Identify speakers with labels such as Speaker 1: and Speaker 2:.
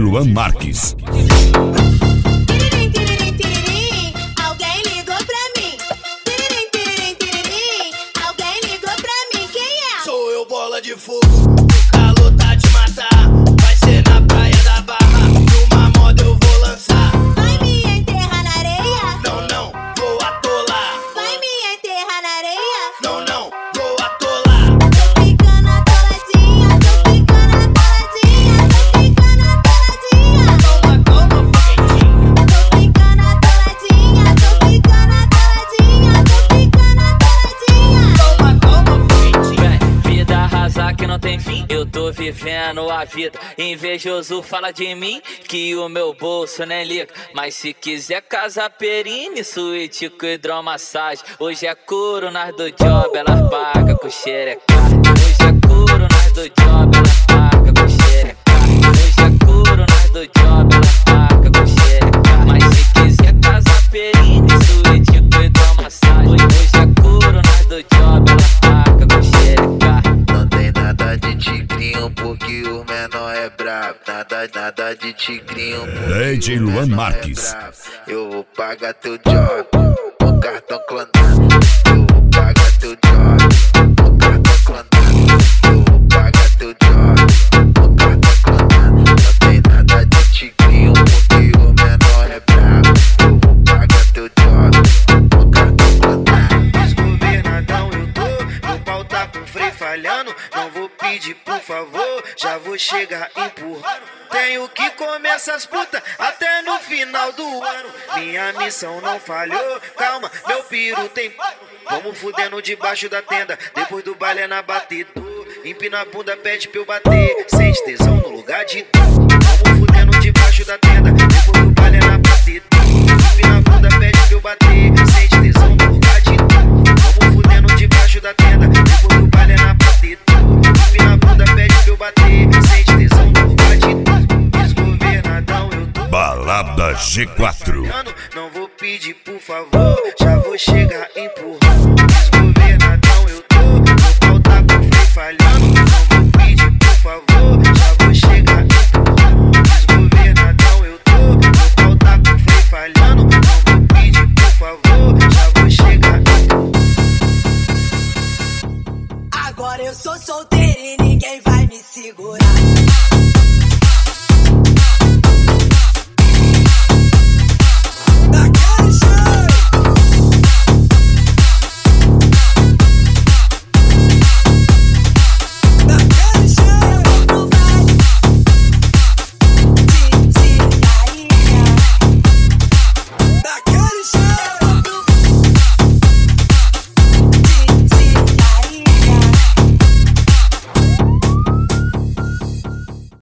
Speaker 1: Luan Marques.
Speaker 2: Alguém ligou pra mim. Alguém ligou pra mim. Quem é?
Speaker 3: Sou eu, bola de fogo. O calor tá de matar. Vai ser na praia da Barra. Numa moda eu vou lançar.
Speaker 2: Vai me enterrar na areia?
Speaker 3: Não, não, vou atolar.
Speaker 2: Vai me enterrar na areia?
Speaker 3: Não, não, vou atolar.
Speaker 2: Tô ficando atoladinha, tô ficando atoladinha, tô ficando atoladinha.
Speaker 3: Toma, toma, foguetinho.
Speaker 2: Tô ficando atoladinha, tô ficando atoladinha, tô ficando atoladinha.
Speaker 3: Toma, toma, foguetinho.
Speaker 4: Vida arrasar que não tem fim, eu tô vivendo a vida. Invejoso fala de mim que o meu bolso nem liga. Mas se quiser casa perine, suíte com hidromassagem. Hoje é couro nas do job, elas pagam com xereca. Hoje é couro nas do job, elas pagam com xereca. Hoje é couro nas do job, elas pagam com xereca. Mas se quiser casa perine, suíte com hidromassagem. Hoje é couro nas do job, elas pagam com xereca.
Speaker 5: Não tem nada de tigrinho porque o menor é brabo. Nada de tigrinho porque
Speaker 1: DJ
Speaker 5: o
Speaker 1: Luan
Speaker 5: menor
Speaker 1: Marques.
Speaker 5: é brabo. Eu vou pagar teu job com cartão clonado. Eu vou pagar teu job com cartão clonado. Eu vou pagar teu job com cartão clonado. Não tem nada de tigrinho porque o menor é brabo. Eu vou pagar teu job com cartão clonado.
Speaker 6: Desgovernadão eu tô, meu pau tá com freio falhando. Não vou pedir por favor, já vou chegar empurrando. Tenho que comer essas putas até no final do ano. Minha missão não falhou, calma, meu piru tem. Vamos fudendo debaixo da tenda, depois do baile é na batida. Empina a bunda, pede pra eu bater, sente tesão no lugar de dor. Vamos fudendo debaixo da tenda, depois do baile é na batida. Empina a bunda, pede pra eu bater, sente tesão no lugar de dor. Vamos fudendo debaixo da tenda, depois do baile é na batida. Empina a bunda, pede pra eu bater, sente tesão no lugar de dor. Desgovernadão eu tô.
Speaker 1: Balada G4.
Speaker 6: Não vou pedir por favor, já vou chegar empurrando.